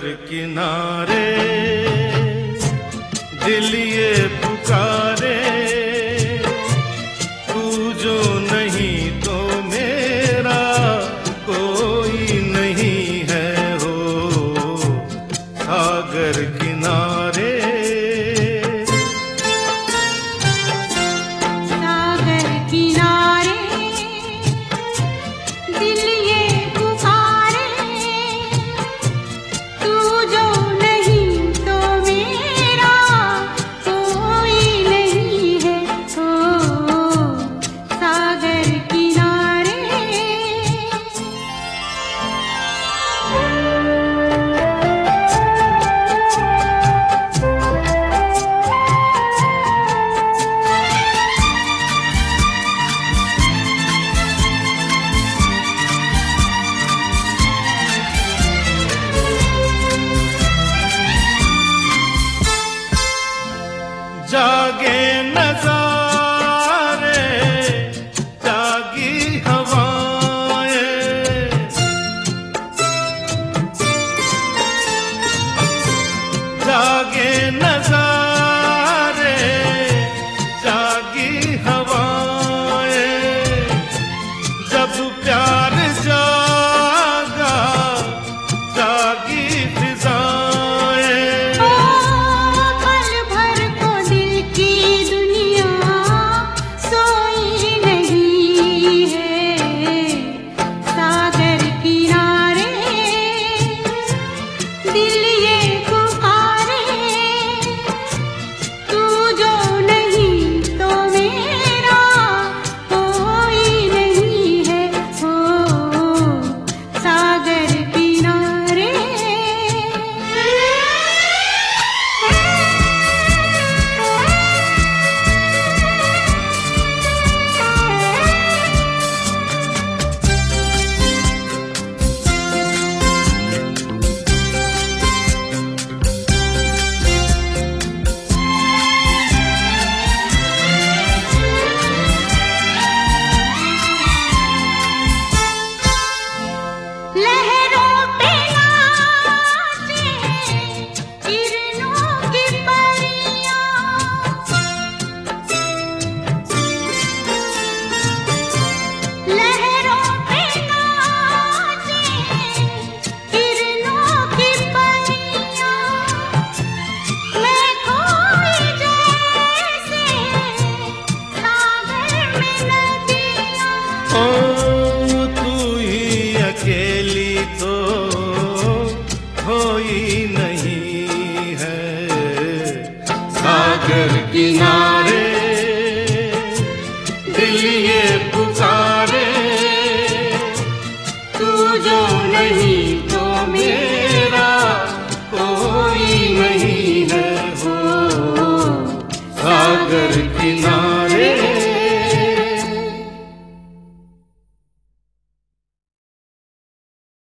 किनारे दिल ये पुकारे, तू जो नहीं तो मेरा कोई नहीं है हो सागर किनारे। सागर किनारे दिल ये पुकारे, तू जो नहीं तो मेरा कोई नहीं है हो सागर किनारे। जागे नजारे जागी हवाएं, जागे नजारे जागी हवाएं, जब प्यार जागा जागी फिजाएं। पल भर को दिल की दुनिया सोई नहीं है सागर किनारे, दिल ये पुकारे, तू जो नहीं तो मेरा कोई नहीं है हो सागर किनारे। लहरों पे नाचे किरणों की परियां, लहरों पे नाचे किरणों की परियां, मैं खोई जैसे सागर में नदियां। ओ तू ही अकेली तो कोई नहीं है सागर किनारे, दिल ये पुकारे, तू जो नहीं तो मेरा कोई नहीं है हो सागर किनारे।